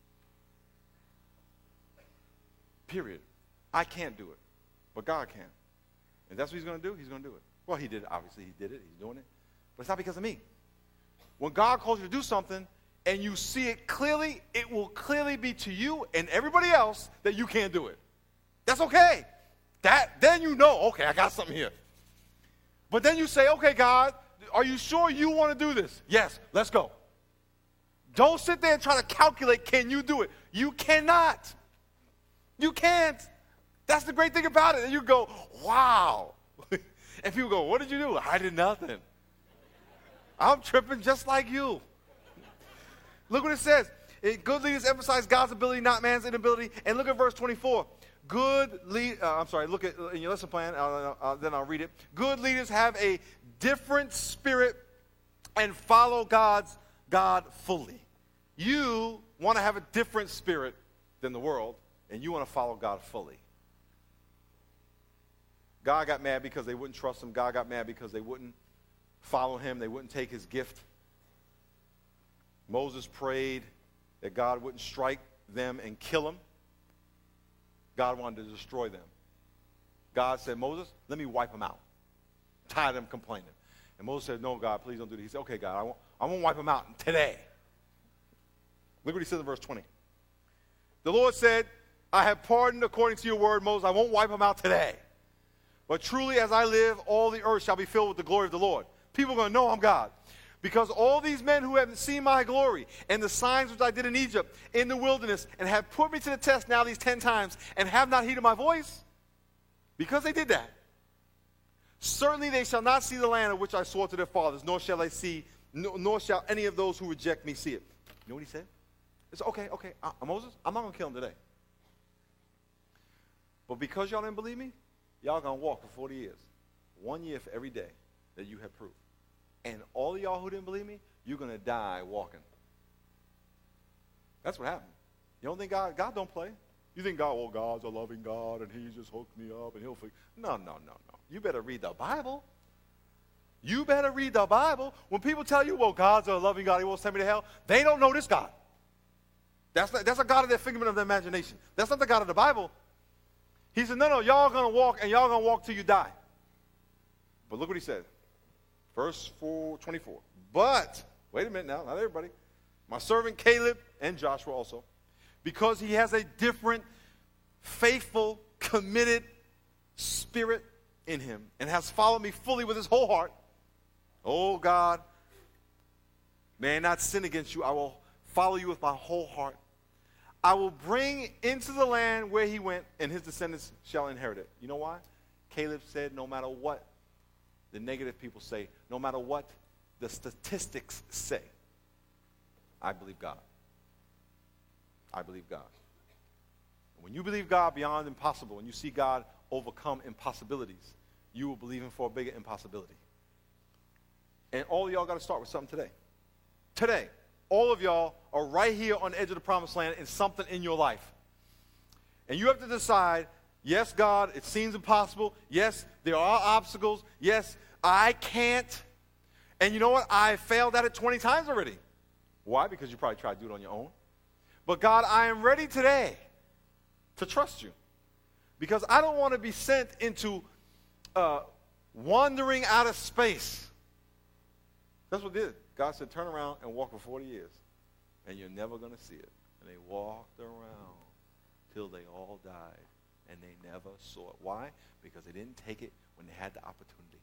it. Period. I can't do it, but God can. If that's what he's going to do, he's going to do it. Well, he did it. Obviously, he did it. He's doing it. But it's not because of me. When God calls you to do something and you see it clearly, it will clearly be to you and everybody else that you can't do it. That's okay. That, then you know, okay, I got something here. But then you say, okay, God, are you sure you want to do this? Yes, let's go. Don't sit there and try to calculate, can you do it? You cannot. You can't. That's the great thing about it. And you go, wow. And people go, what did you do? I did nothing. I'm tripping just like you. Look what it says. Good leaders emphasize God's ability, not man's inability. And look at verse twenty-four. Good lead. Uh, I'm sorry. Look at in your lesson plan. Uh, uh, then I'll read it. Good leaders have a different spirit and follow God's God fully. You want to have a different spirit than the world, and you want to follow God fully. God got mad because they wouldn't trust him. God got mad because they wouldn't follow him. They wouldn't take his gift. Moses prayed that God wouldn't strike them and kill them. God wanted to destroy them. God said, Moses, let me wipe them out. I'm tired of them complaining. And Moses said, no, God, please don't do this. He said, okay, God, I won't, I won't wipe them out today. Look what he says in verse twenty. The Lord said, I have pardoned according to your word, Moses. I won't wipe them out today. But truly as I live, all the earth shall be filled with the glory of the Lord. People are going to know I'm God. Because all these men who have seen my glory and the signs which I did in Egypt, in the wilderness, and have put me to the test now these ten times, and have not heeded my voice, Because they did that, certainly they shall not see the land of which I swore to their fathers, nor shall they see, nor, nor shall any of those who reject me see it. You know what he said? It's okay, okay, uh, Moses, I'm not going to kill him today. But because y'all didn't believe me, y'all going to walk for forty years. One year for every day that you have proof. And all of y'all who didn't believe me, you're going to die walking. That's what happened. You don't think God, God don't play? You think God, well, God's a loving God, and he just hooked me up, and he'll fix. No, no, no, no. You better read the Bible. You better read the Bible. When people tell you, well, God's a loving God, he won't send me to hell, they don't know this God. That's, not, that's a God of their figment of their imagination. That's not the God of the Bible. He said, no, no, y'all going to walk, and y'all going to walk till you die. But look what he said. Verse four, twenty-four. But, wait a minute now, not everybody. My servant Caleb and Joshua also, because he has a different, faithful, committed spirit in him and has followed me fully with his whole heart. Oh, God, may I not sin against you. I will follow you with my whole heart. I will bring into the land where he went, and his descendants shall inherit it. You know why? Caleb said, no matter what the negative people say, no matter what the statistics say, I believe God. I believe God. When you believe God beyond impossible, and you see God overcome impossibilities, you will believe him for a bigger impossibility. And all of y'all got to start with something today. Today, all of y'all are right here on the edge of the promised land in something in your life. And you have to decide, yes, God, it seems impossible. Yes, there are obstacles. Yes, I can't. And you know what? I failed at it twenty times already. Why? Because you probably tried to do it on your own. But God, I am ready today to trust you. Because I don't want to be sent into uh, wandering out of space. That's what it did. God said, turn around and walk for forty years. And you're never going to see it. And they walked around till they all died. And they never saw it. Why? Because they didn't take it when they had the opportunity.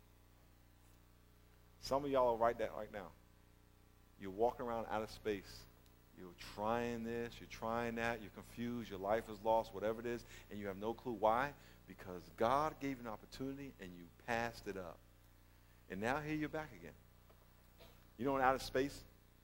Some of y'all are right that right now. You're walking around out of space. You're trying this, you're trying that, you're confused, your life is lost, whatever it is, and you have no clue why. Because God gave you an opportunity and you passed it up. And now here you're back again. You know in outer space?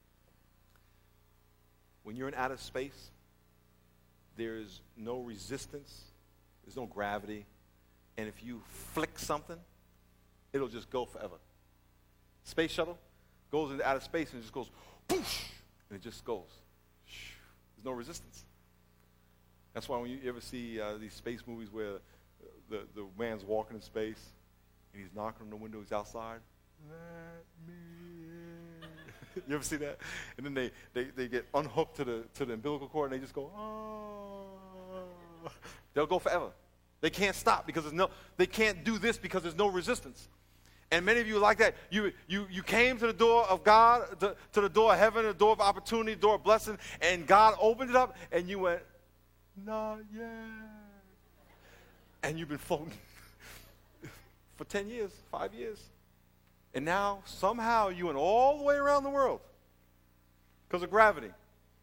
When you're in outer space, there is no resistance, there's no gravity, and if you flick something, it'll just go forever. Space shuttle goes into outer space and it just goes, poosh, and it just goes. There's no resistance. That's why when you ever see uh, these space movies where the, the man's walking in space and he's knocking on the window, he's outside. Let me in. You ever see that? And then they, they, they get unhooked to the to the umbilical cord and they just go, oh. They'll go forever. They can't stop because there's no, they can't do this because there's no resistance. And many of you are like that. You, you, you came to the door of God, to, to the door of heaven, the door of opportunity, the door of blessing, and God opened it up, and you went, not yet. And you've been floating for ten years, five years. And now, somehow, you went all the way around the world because of gravity.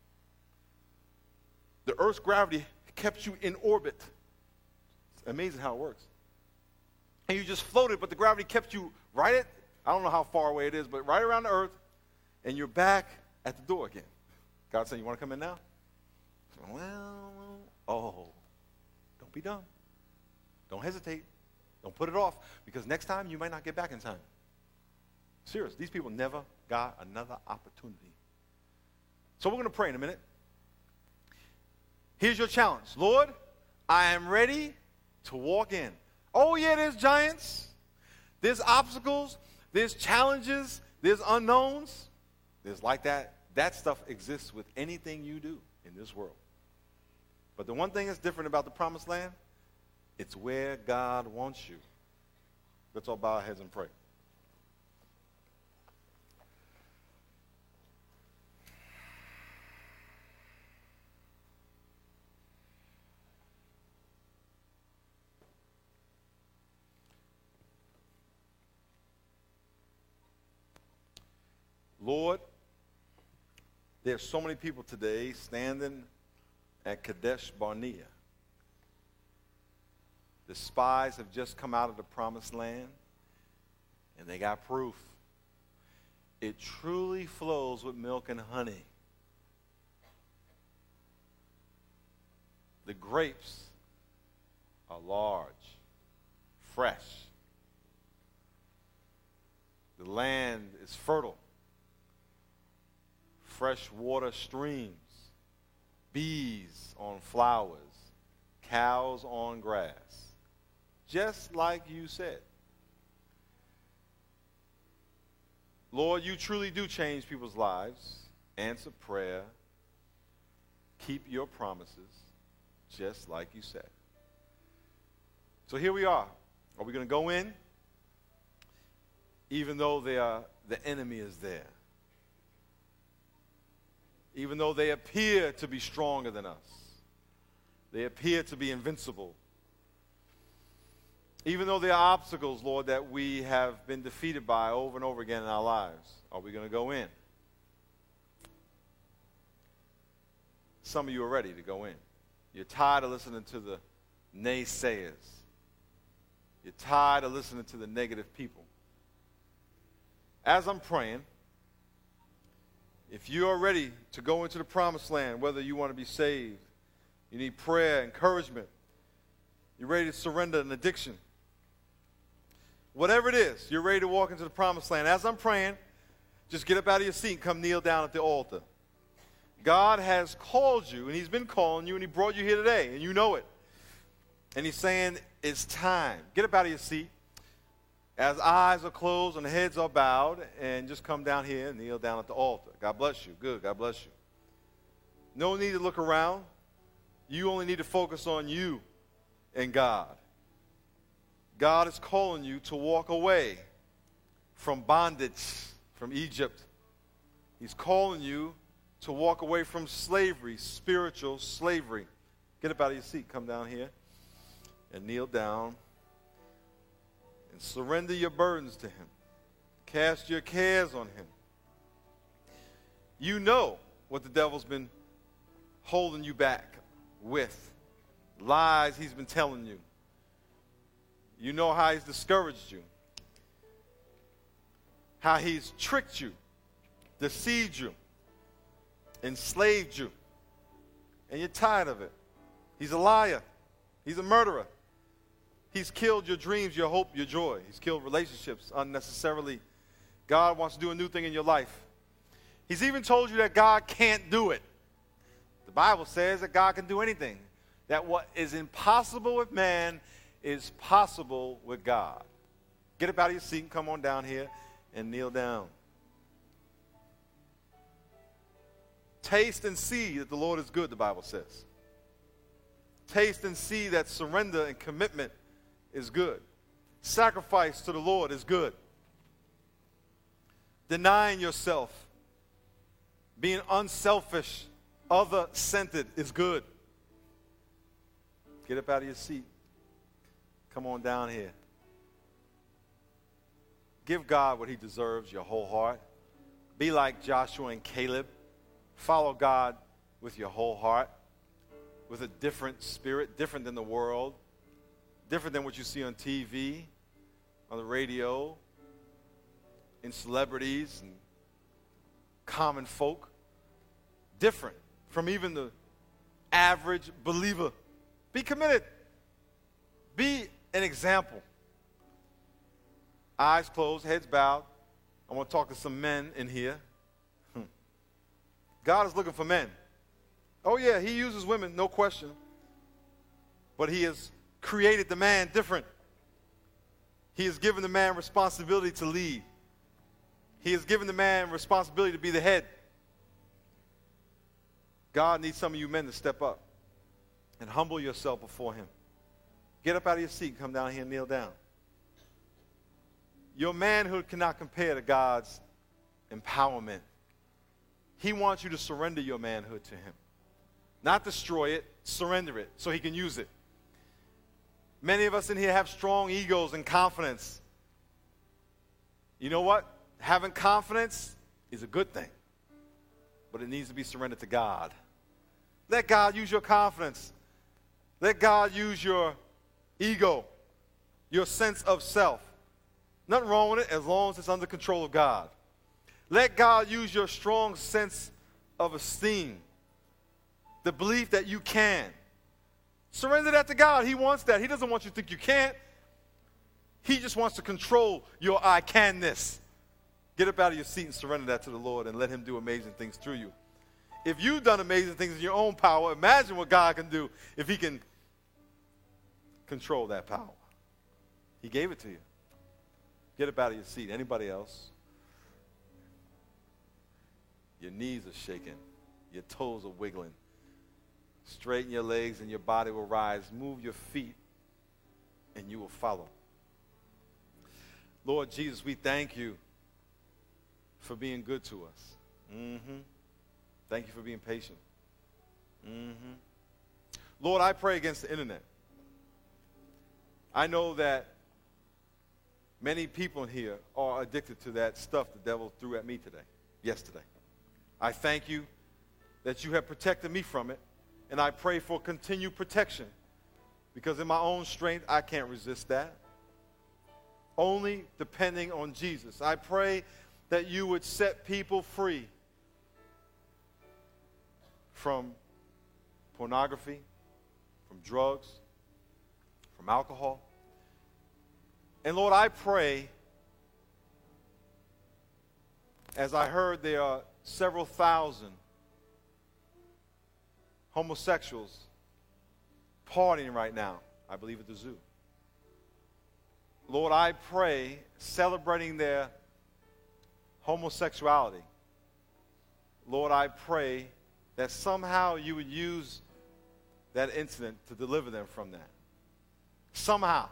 The Earth's gravity kept you in orbit. It's amazing how it works. And you just floated, but the gravity kept you right at, I don't know how far away it is, but right around the earth, and you're back at the door again. God said, you want to come in now? Well, oh, don't be dumb. Don't hesitate. Don't put it off, because next time you might not get back in time. Serious. These people never got another opportunity. So we're going to pray in a minute. Here's your challenge. Lord, I am ready to walk in. Oh, yeah, there's giants, there's obstacles, there's challenges, there's unknowns. There's like that. That stuff exists with anything you do in this world. But the one thing that's different about the promised land, it's where God wants you. Let's all bow our heads and pray. Lord, there's so many people today standing at Kadesh Barnea. The spies have just come out of the promised land, and they got proof. It truly flows with milk and honey. The grapes are large, fresh. The land is fertile. Fresh water streams, bees on flowers, cows on grass. Just like you said. Lord, you truly do change people's lives. Answer prayer. Keep your promises, just like you said. So here we are. Are we going to go in? Even though they are, the enemy is there. Even though they appear to be stronger than us. They appear to be invincible. Even though there are obstacles, Lord, that we have been defeated by over and over again in our lives, are we going to go in? Some of you are ready to go in. You're tired of listening to the naysayers. You're tired of listening to the negative people. As I'm praying, if you are ready to go into the promised land, whether you want to be saved, you need prayer, encouragement, you're ready to surrender an addiction, whatever it is, you're ready to walk into the promised land. As I'm praying, just get up out of your seat and come kneel down at the altar. God has called you, and he's been calling you, and he brought you here today, and you know it. And he's saying, it's time. Get up out of your seat. As eyes are closed and heads are bowed, and just come down here and kneel down at the altar. God bless you. Good. God bless you. No need to look around. You only need to focus on you and God. God is calling you to walk away from bondage, from Egypt. He's calling you to walk away from slavery, spiritual slavery. Get up out of your seat. Come down here and kneel down. And surrender your burdens to him. Cast your cares on him. You know what the devil's been holding you back with. Lies he's been telling you. You know how he's discouraged you. How he's tricked you, deceived you, enslaved you. And you're tired of it. He's a liar. He's a murderer. He's killed your dreams, your hope, your joy. He's killed relationships unnecessarily. God wants to do a new thing in your life. He's even told you that God can't do it. The Bible says that God can do anything. That what is impossible with man is possible with God. Get up out of your seat and come on down here and kneel down. Taste and see that the Lord is good, the Bible says. Taste and see that surrender and commitment is good. Sacrifice to the Lord is good. Denying yourself, being unselfish, other-centered is good. Get up out of your seat. Come on down here. Give God what he deserves, your whole heart. Be like Joshua and Caleb. Follow God with your whole heart, with a different spirit, different than the world. Different than what you see on T V, on the radio, in celebrities and common folk. Different from even the average believer. Be committed. Be an example. Eyes closed, heads bowed. I want to talk to some men in here. Hmm. God is looking for men. Oh yeah, he uses women, no question. But he has created the man different. He has given the man responsibility to lead. He has given the man responsibility to be the head. God needs some of you men to step up and humble yourself before him. Get up out of your seat, come down here and kneel down. Your manhood cannot compare to God's empowerment. He wants you to surrender your manhood to him. Not destroy it, surrender it so he can use it. Many of us in here have strong egos and confidence. You know what? Having confidence is a good thing, but it needs to be surrendered to God. Let God use your confidence. Let God use your ego, your sense of self. Nothing wrong with it as long as it's under control of God. Let God use your strong sense of esteem, the belief that you can. Surrender that to God. He wants that. He doesn't want you to think you can't. He just wants to control your I can-ness. Get up out of your seat and surrender that to the Lord and let him do amazing things through you. If you've done amazing things in your own power, imagine what God can do if he can control that power. He gave it to you. Get up out of your seat. Anybody else? Your knees are shaking. Your toes are wiggling. Straighten your legs and your body will rise. Move your feet and you will follow. Lord Jesus, we thank you for being good to us. Mm-hmm. Thank you for being patient. Mm-hmm. Lord, I pray against the internet. I know that many people here are addicted to that stuff the devil threw at me today, yesterday. I thank you that you have protected me from it, and I pray for continued protection because in my own strength, I can't resist that. Only depending on Jesus. I pray that you would set people free from pornography, from drugs, from alcohol. And Lord, I pray, as I heard there are several thousand homosexuals partying right now, I believe at the zoo. Lord, I pray, celebrating their homosexuality, Lord, I pray that somehow you would use that incident to deliver them from that. Somehow.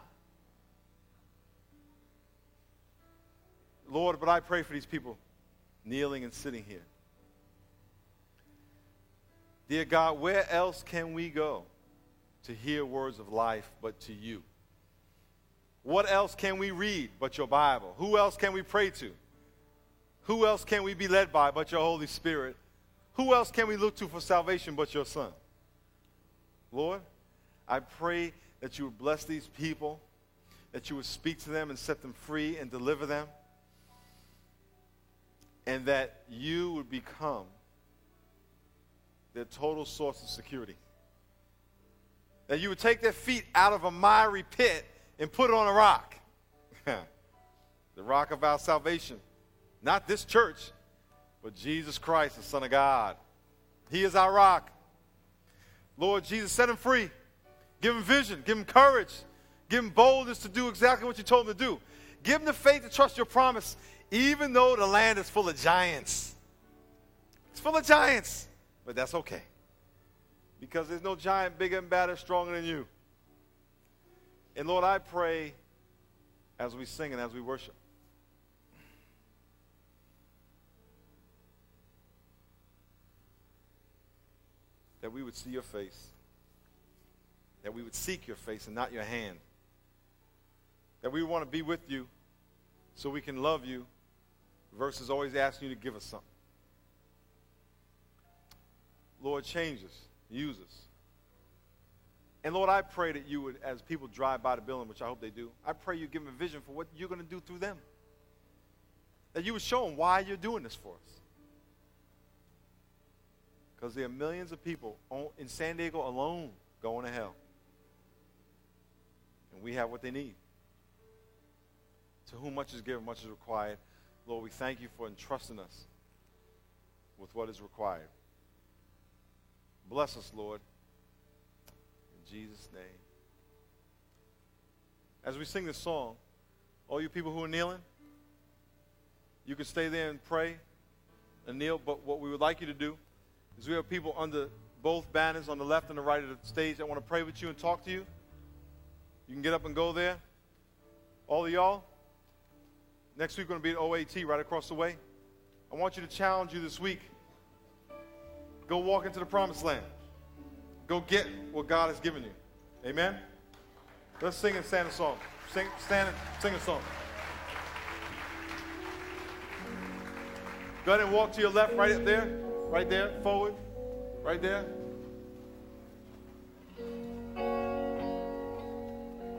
Lord, but I pray for these people kneeling and sitting here. Dear God, where else can we go to hear words of life but to you? What else can we read but your Bible? Who else can we pray to? Who else can we be led by but your Holy Spirit? Who else can we look to for salvation but your Son? Lord, I pray that you would bless these people, that you would speak to them and set them free and deliver them, and that you would become their total source of security. That you would take their feet out of a miry pit and put it on a rock. The rock of our salvation. Not this church, but Jesus Christ, the Son of God. He is our rock. Lord Jesus, set him free. Give him vision. Give him courage. Give him boldness to do exactly what you told him to do. Give him the faith to trust your promise, even though the land is full of giants. It's full of giants, but that's okay. Because there's no giant bigger and badder, stronger than you. And Lord, I pray as we sing and as we worship, that we would see your face, that we would seek your face and not your hand, that we want to be with you so we can love you versus always asking you to give us something. Lord, change us, use us. And Lord, I pray that you would, as people drive by the building, which I hope they do, I pray you give them a vision for what you're going to do through them. That you would show them why you're doing this for us. Because there are millions of people on, in San Diego alone going to hell. And we have what they need. To whom much is given, much is required. Lord, we thank you for entrusting us with what is required. Bless us, Lord. In Jesus' name. As we sing this song, all you people who are kneeling, you can stay there and pray and kneel, but what we would like you to do is we have people under both banners on the left and the right of the stage that want to pray with you and talk to you. You can get up and go there. All of y'all, next week we're going to be at O A T right across the way. I want you to challenge you this week. Go walk into the promised land. Go get what God has given you. Amen? Let's sing and stand a song. Sing, stand and sing a song. Go ahead and walk to your left, right there. Right there, forward. Right there.